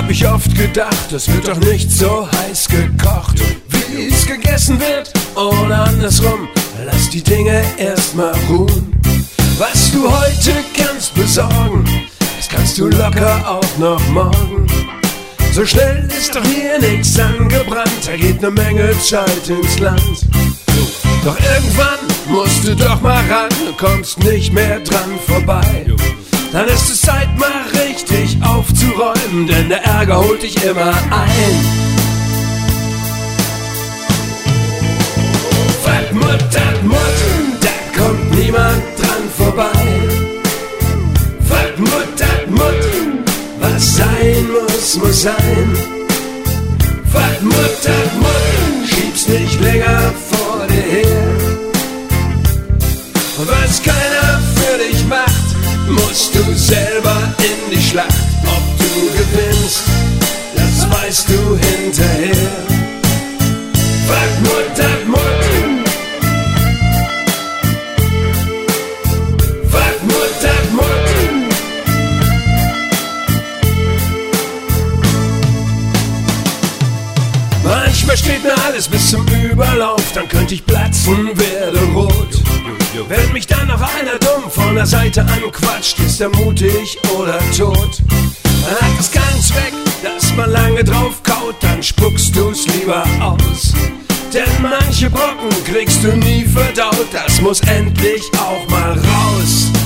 hab ich oft gedacht, es wird doch nicht so heiß gekocht, wie es gegessen wird. Oder andersrum, lass die Dinge erstmal ruhen. Was du heute kannst besorgen, das kannst du locker auch noch morgen. So schnell ist doch hier nichts angebrannt, da geht ne Menge Zeit ins Land. Doch irgendwann musst du doch mal ran, du kommst nicht mehr dran vorbei. Dann ist es Zeit, mal richtig aufzuräumen, denn der Ärger holt dich immer ein. Fuck Mut, da kommt niemand dran vorbei. Fuck Mut, was sein muss, muss sein. Fuck Mut, schieb's nicht länger vor dir her. Und was keiner für dich macht, musst du selber in die Schlacht. Ob du gewinnst, das weißt du hinterher. Fuck Mut, fuck Mut. Manchmal steht mir alles bis zum Überlauf, dann könnte ich platzen, werde rot. Wenn mich dann noch einer dumm von der Seite anquatscht, ist er mutig oder tot. Dann hat es keinen Zweck, dass man lange drauf kaut, dann spuckst du's lieber aus. Denn manche Brocken kriegst du nie verdaut, das muss endlich auch mal raus.